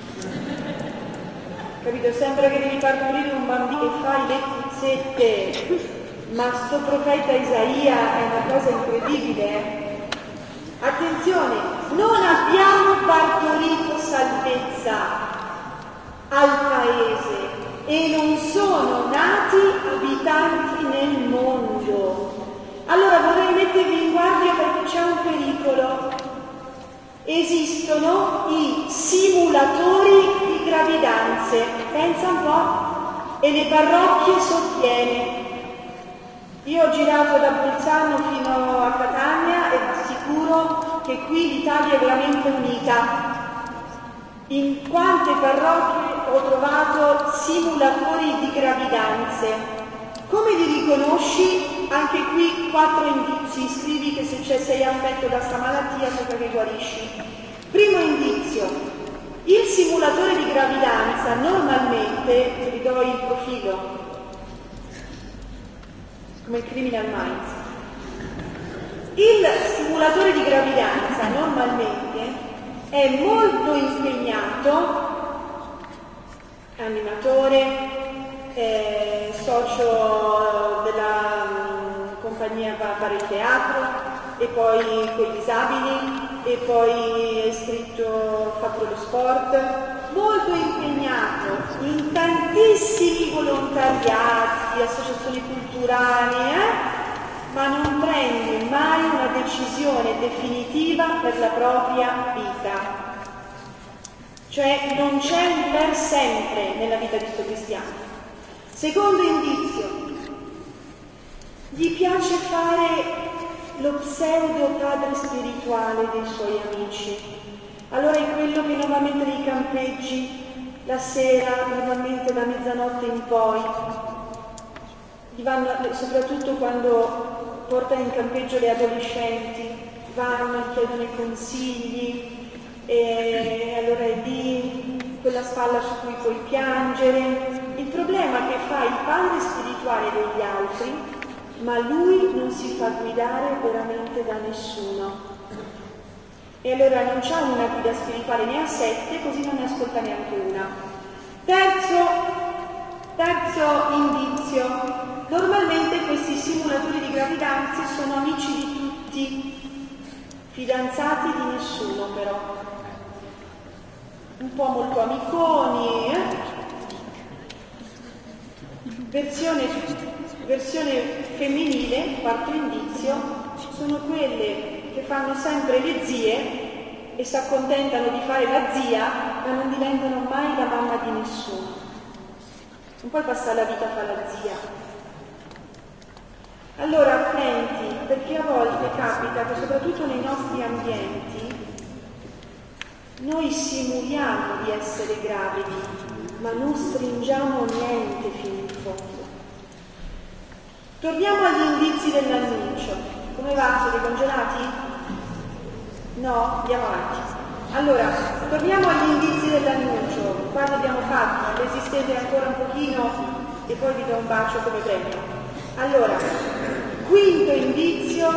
Capito? Sembra che devi partorire un bambino e fai le puzzette, ma sto profeta Isaia è una cosa incredibile, Attenzione, non abbiamo partorito salvezza al paese e non sono nati abitanti nel mondo. Allora vorrei mettervi in guardia perché c'è un pericolo. Esistono i simulatori di gravidanze, pensa un po', e le parrocchie sottiene. Io ho girato da Bolzano fino a Catania e vi assicuro che qui l'Italia è veramente unita. In quante parrocchie ho trovato simulatori di gravidanze. Come li riconosci? Anche qui 4 indizi. Scrivi che se sei affetto da sta malattia tocca che guarisci. Primo indizio: il simulatore di gravidanza normalmente, vi do il profilo, come il Criminal Minds. Il simulatore di gravidanza normalmente è molto impegnato, animatore, socio della compagnia, va a fare il teatro, e poi con i disabili, e poi è iscritto, fa lo sport, molto impegnato in tantissimi volontariati, associazioni culturali, ma non prende mai una decisione definitiva per la propria vita. Cioè non c'è un per sempre nella vita di questo cristiano. Secondo indizio: gli piace fare lo pseudo padre spirituale dei suoi amici. Allora è quello che normalmente nei campeggi la sera, normalmente da mezzanotte in poi, gli vanno, soprattutto quando portano in campeggio le adolescenti, vanno e chiedono i consigli, e allora è lì quella spalla su cui puoi piangere. Il problema è che fa il padre spirituale degli altri, ma lui non si fa guidare veramente da nessuno. E allora non c'ha una guida spirituale, ne ha 7, così non ne ascolta neanche una. Terzo indizio: normalmente questi simulatori di gravidanze sono amici di tutti, fidanzati di nessuno però. Un po' molto amiconi, Versione femminile, quarto indizio, sono quelle che fanno sempre le zie e si accontentano di fare la zia, ma non diventano mai la mamma di nessuno. Non puoi passare la vita a fare la zia. Allora attenti, perché a volte capita che soprattutto nei nostri ambienti noi simuliamo di essere gravidi, ma non stringiamo niente fino in fondo. Torniamo agli indizi dell'annuncio. Come va? Siete congelati? No? Andiamo avanti. Allora, torniamo agli indizi dell'annuncio. Quasi abbiamo fatto, resistete ancora un pochino e poi vi do un bacio come premio. Allora, quinto indizio,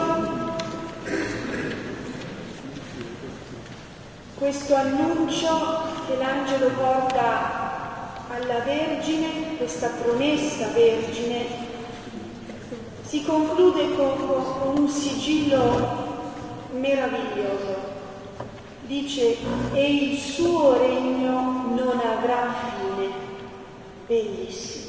questo annuncio che l'angelo porta alla Vergine, questa promessa Vergine, si conclude con un sigillo meraviglioso. Dice: e il suo regno non avrà fine. Bellissimo.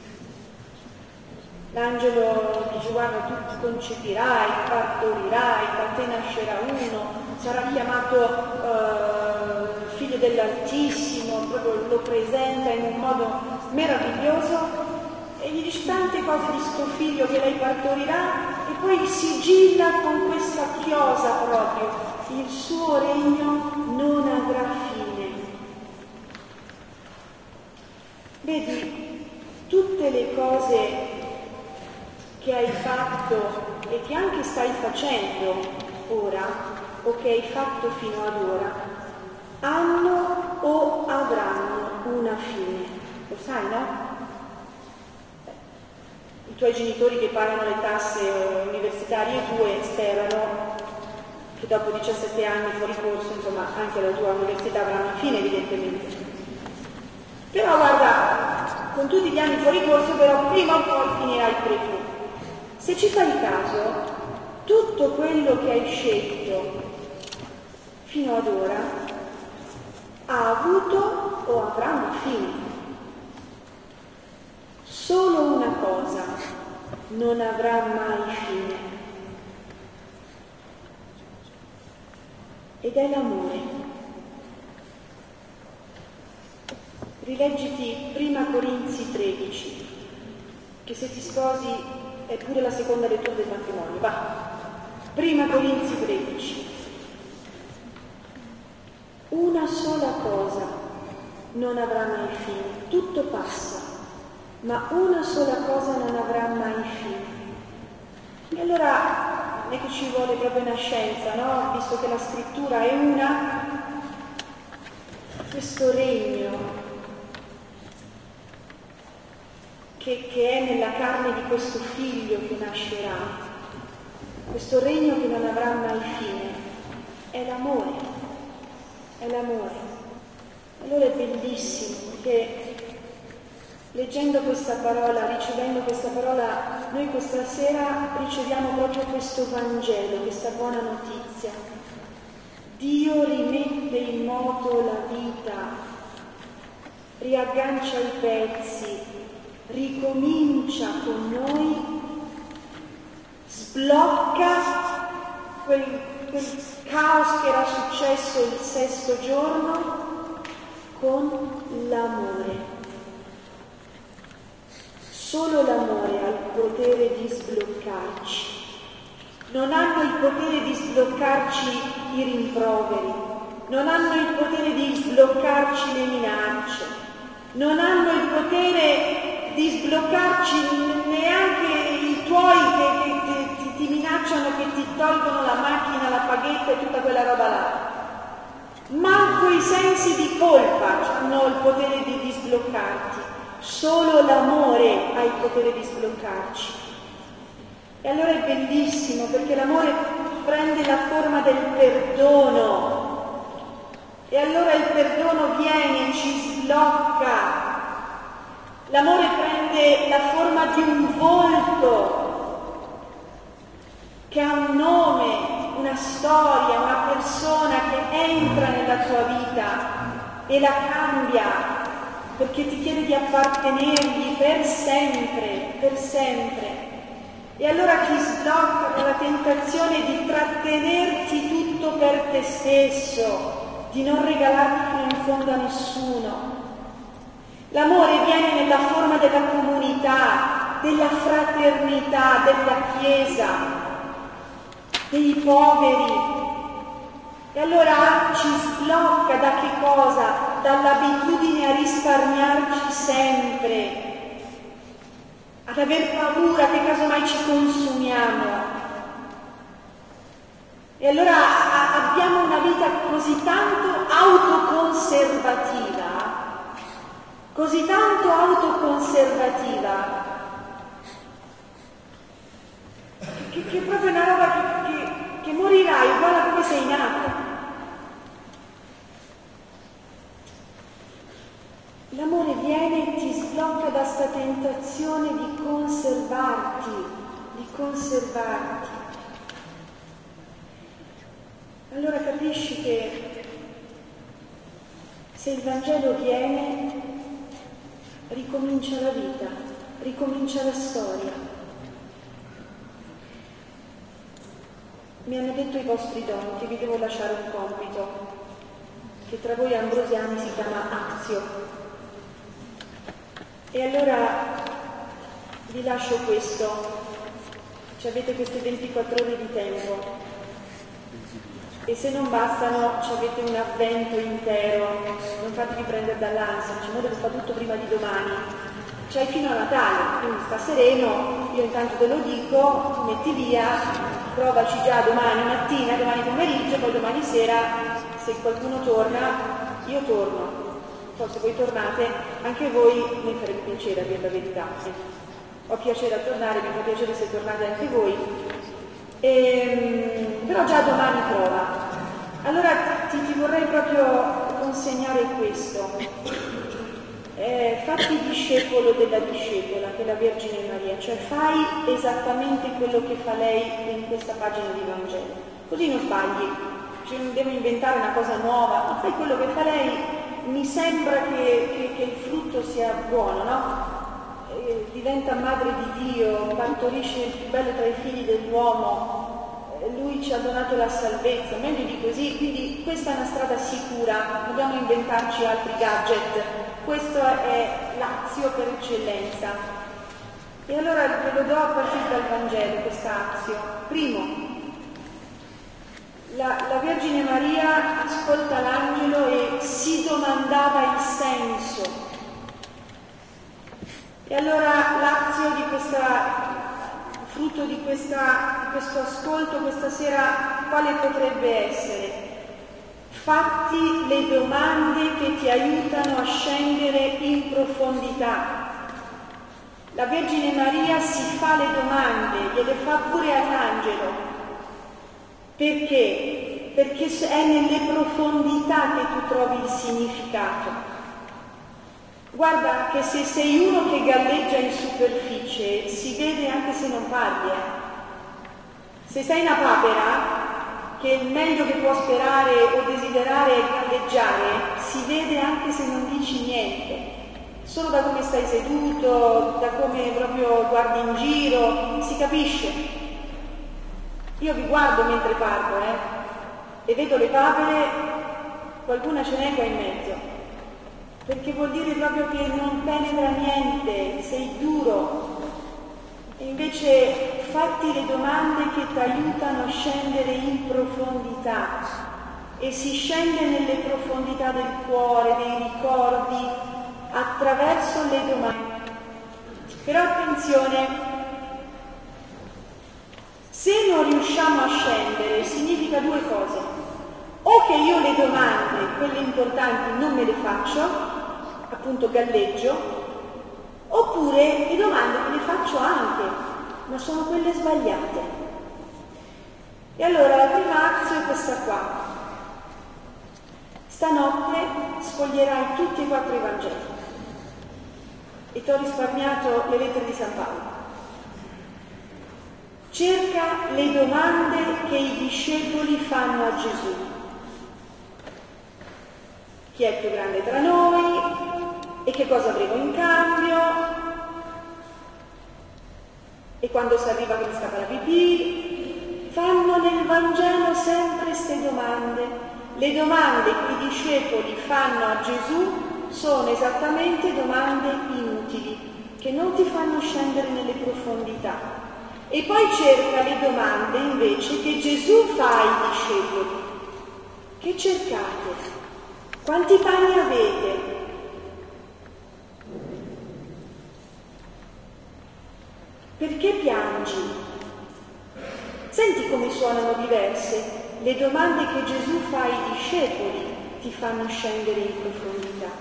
L'angelo dice: guarda, tu concepirai, partorirai, da te nascerà uno, sarà chiamato figlio dell'Altissimo, proprio lo presenta in un modo meraviglioso e gli dice tante cose di sto figlio che lei partorirà e poi sigilla con questa chiosa proprio: il suo regno non avrà fine. Vedi, tutte le cose che hai fatto e che anche stai facendo ora o che hai fatto fino ad ora hanno o avranno una fine. Lo sai, no? I tuoi genitori che pagano le tasse universitarie tue sperano che dopo 17 anni fuori corso, insomma, anche la tua università avrà una fine, evidentemente. Però guarda, con tutti gli anni fuori corso, però prima o poi finirai pure tu. Se ci fai caso, tutto quello che hai scelto fino ad ora ha avuto o avrà una fine. Solo una cosa non avrà mai fine. Ed è l'amore. Rileggiti prima Corinzi 13, che se ti sposi è pure la seconda lettura del matrimonio. Va. Prima Corinzi 13. Una sola cosa non avrà mai fine. Tutto passa, ma una sola cosa non avrà mai fine. E allora non è che ci vuole proprio una scienza, no? Visto che la scrittura è una, questo regno che è nella carne di questo figlio che nascerà, questo regno che non avrà mai fine, è l'amore, è l'amore. Allora è bellissimo perché leggendo questa parola, ricevendo questa parola, noi questa sera riceviamo proprio questo Vangelo, questa buona notizia. Dio rimette in moto la vita, riaggancia i pezzi, ricomincia con noi, sblocca quel caos che era successo il sesto giorno con l'amore. Solo l'amore ha il potere di sbloccarci. Non hanno il potere di sbloccarci i rimproveri, non hanno il potere di sbloccarci le minacce, non hanno il potere di sbloccarci neanche i tuoi che ti minacciano, che ti tolgono la macchina, la paghetta e tutta quella roba là. Manco i sensi di colpa hanno il potere di sbloccarti. Solo l'amore ha il potere di sbloccarci. E allora è bellissimo perché l'amore prende la forma del perdono e allora il perdono viene, ci sblocca. L'amore prende la forma di un volto che ha un nome, una storia, una persona che entra nella tua vita e la cambia perché ti chiede di appartenergli per sempre, per sempre. E allora ti sblocca dalla tentazione di trattenerti tutto per te stesso, di non regalarti fino in fondo a nessuno. L'amore viene nella forma della comunità, della fraternità, della Chiesa, dei poveri. E allora ci sblocca da che cosa? Dall'abitudine a risparmiarci sempre, ad aver paura che casomai ci consumiamo. E allora abbiamo una vita così tanto autoconservativa, che è proprio una roba che morirai uguale a come sei nata. L'amore viene e ti sblocca da sta tentazione di conservarti. Allora capisci che se il Vangelo viene, ricomincia la vita, ricomincia la storia. Mi hanno detto i vostri doni che vi devo lasciare un compito, che tra voi ambrosiani si chiama Actio. E allora vi lascio questo, avete queste 24 ore di tempo e se non bastano avete un avvento intero, non fatevi prendere dall'ansia, diciamo devo fare tutto prima di domani, c'hai fino a Natale, quindi sta sereno, io intanto te lo dico, ti metti via, provaci già domani mattina, domani pomeriggio, poi domani sera, se qualcuno torna, io torno. Se voi tornate, anche voi mi farebbe piacere a dire la verità. Ho piacere a tornare, mi fa piacere se tornate anche voi. Però già domani prova. Allora ti vorrei proprio consegnare questo. Fatti discepolo della discepola, che è la Vergine Maria, cioè fai esattamente quello che fa lei in questa pagina di Vangelo. Così non sbagli, cioè non devo inventare una cosa nuova, ma fai quello che fa lei. Mi sembra che il frutto sia buono, no? Diventa madre di Dio, partorisce il più bello tra i figli dell'uomo, lui ci ha donato la salvezza, meglio di così, quindi questa è una strada sicura, dobbiamo inventarci altri gadget, questo è l'azio per eccellenza. E allora ve lo do a partire dal Vangelo, quest'azio. Primo, la Vergine Maria ascolta l'angelo e si domandava il senso. E allora l'azio di frutto di questo ascolto questa sera, quale potrebbe essere? Fatti le domande che ti aiutano a scendere in profondità. La Vergine Maria si fa le domande, gliele fa pure all'angelo. Perché? Perché è nelle profondità che tu trovi il significato. Guarda che se sei uno che galleggia in superficie, si vede anche se non parli. Se sei una papera, che il meglio che può sperare o desiderare è galleggiare, si vede anche se non dici niente. Solo da come stai seduto, da come proprio guardi in giro, si capisce. Io vi guardo mentre parlo, e vedo le papere, qualcuna ce n'è qua in mezzo, perché vuol dire proprio che non penetra niente, sei duro. E invece fatti le domande che ti aiutano a scendere in profondità, e si scende nelle profondità del cuore, dei ricordi, attraverso le domande. Però attenzione, se non riusciamo a scendere significa due cose: o che io le domande, quelle importanti, non me le faccio, appunto galleggio, oppure le domande me le faccio anche, ma sono quelle sbagliate. E allora la prima azio è questa qua. Stanotte sfoglierai tutti e 4 i Vangeli e ti ho risparmiato le lettere di San Paolo. Cerca le domande che i discepoli fanno a Gesù. Chi è il più grande tra noi? E che cosa avremo in cambio? E quando si arriva che mi scappa la pipì? Fanno nel Vangelo sempre queste domande. Le domande che i discepoli fanno a Gesù sono esattamente domande inutili, che non ti fanno scendere nelle profondità. E poi cerca le domande invece che Gesù fa ai discepoli. Che cercate? Quanti pani avete? Perché piangi? Senti come suonano diverse. le domande che Gesù fa ai discepoli ti fanno scendere in profondità.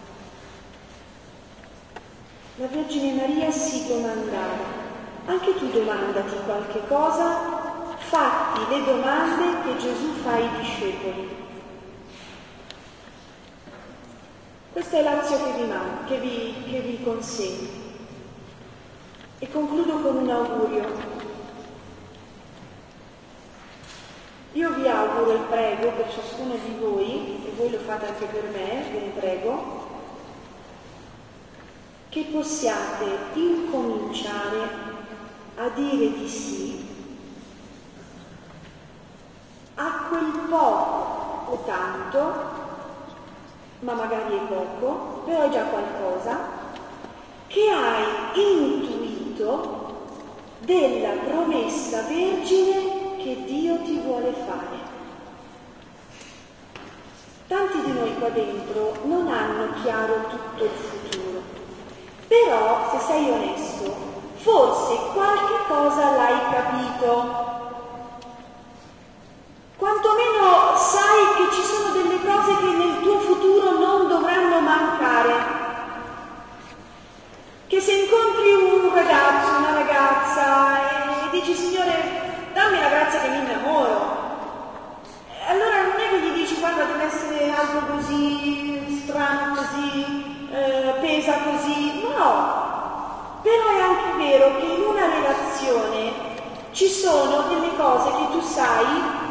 La Vergine Maria si domandava, anche tu domandati qualche cosa, fatti le domande che Gesù fa ai discepoli. Questa è l'azio che vi consegno. E concludo con un augurio. Io vi auguro e prego per ciascuno di voi, e voi lo fate anche per me, ve ne prego, che possiate incominciare a dire di sì a quel poco o tanto, ma magari è poco, però è già qualcosa, che hai intuito della promessa vergine che Dio ti vuole fare. Tanti di noi qua dentro non hanno chiaro tutto il futuro, però se sei onesto, forse qualche cosa l'hai capito. Quantomeno sai che ci sono delle cose che nel tuo futuro non dovranno mancare. Che se incontri un ragazzo, una ragazza e dici Signore, dammi la grazia che mi innamoro. Allora non è che gli dici guarda deve essere alto così, strano così, pesa così, no. Però è anche vero che in una relazione ci sono delle cose che tu sai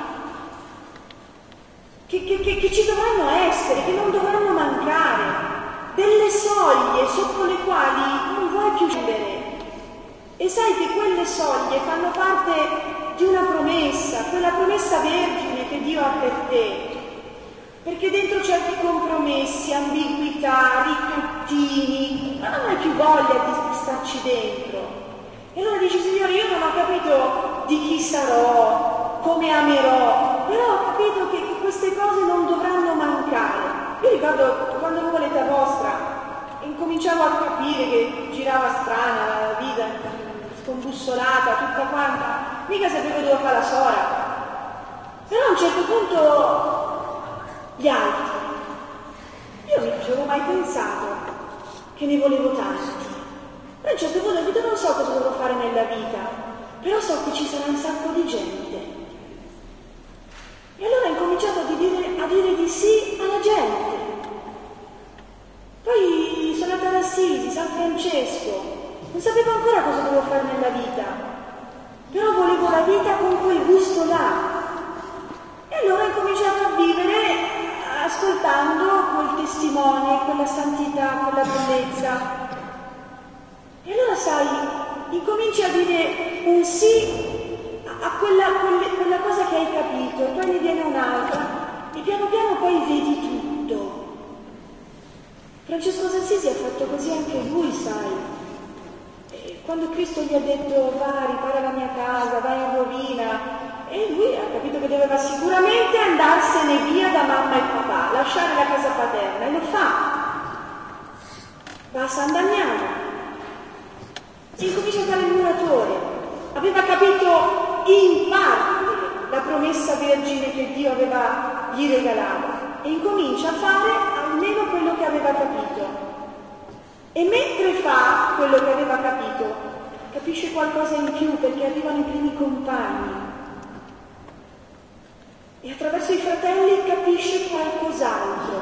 che ci dovranno essere, che non dovranno mancare, delle soglie sotto le quali non vuoi più scendere. E sai che quelle soglie fanno parte di una promessa, quella promessa vergine che Dio ha per te. Perché dentro certi compromessi, ambiguità, ricattini, ma non hai più voglia di starci dentro. E allora dici, Signore, io non ho capito di chi sarò, come amerò, però ho capito che queste cose non dovranno mancare. Io ricordo quando avevo l'età vostra, incominciavo a capire che girava strana la vita, scombussolata, tutta quanta, mica sapevo dove fare la sora. Però a un certo punto gli altri, io non ci avevo mai pensato che ne volevo tanti. A un certo punto non so cosa dovrò fare nella vita, però so che ci sarà un sacco di gente. E allora ho incominciato a dire di sì alla gente. Poi sono andata ad Assisi, San Francesco, non sapevo ancora cosa dovevo fare nella vita, però volevo la vita con quel gusto là. E allora ho incominciato a vivere ascoltando quel testimone, quella santità, quella bellezza. E allora sai, incominci a dire un sì a quella cosa che hai capito, e poi ne viene un'altra, e piano piano poi vedi tutto. Francesco d'Assisi ha fatto così anche lui, sai. E quando Cristo gli ha detto va, ripara la mia casa, vai in rovina, e lui ha capito che doveva sicuramente andarsene via da mamma e papà, lasciare la casa paterna, e lo fa. Va a San Damiano. Si incomincia a fare il muratore. Aveva capito in parte la promessa vergine che Dio gli regalava e incomincia a fare almeno quello che aveva capito. E mentre fa quello che aveva capito, capisce qualcosa in più perché arrivano i primi compagni. E attraverso i fratelli capisce qualcos'altro.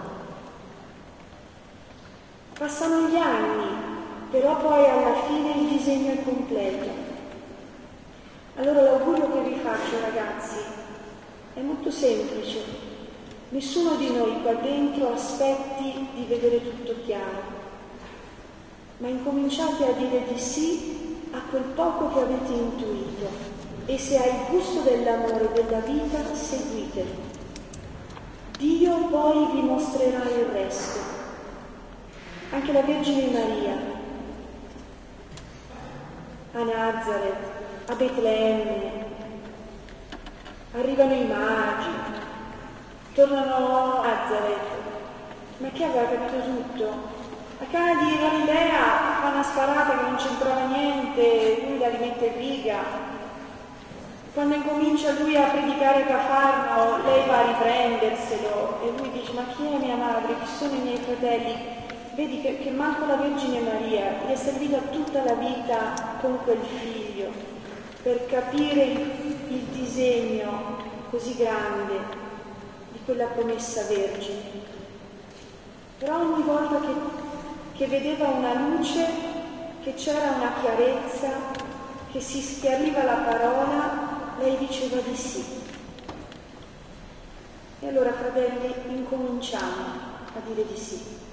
Passano gli anni, però poi alla fine il disegno è completo. Allora l'augurio che vi faccio, ragazzi, è molto semplice. Nessuno di noi qua dentro aspetti di vedere tutto chiaro, ma incominciate a dire di sì a quel poco che avete intuito e se hai il gusto dell'amore e della vita, seguitelo. Dio poi vi mostrerà il resto. Anche la Vergine Maria, a Nazareth, a Betlemme, arrivano i magi, tornano a Nazareth, ma chi aveva capito tutto? A Cana di Galilea fa una sparata che non c'entrava niente, lui la rimette in riga. Quando incomincia lui a predicare a Cafarno, lei va a riprenderselo e lui dice: ma chi è mia madre? Chi sono i miei fratelli? Vedi che manco la Vergine Maria gli è servita tutta la vita con quel figlio per capire il disegno così grande di quella promessa vergine. Però ogni volta che vedeva una luce, che c'era una chiarezza, che si schiariva la parola, lei diceva di sì. E allora, fratelli, incominciamo a dire di sì.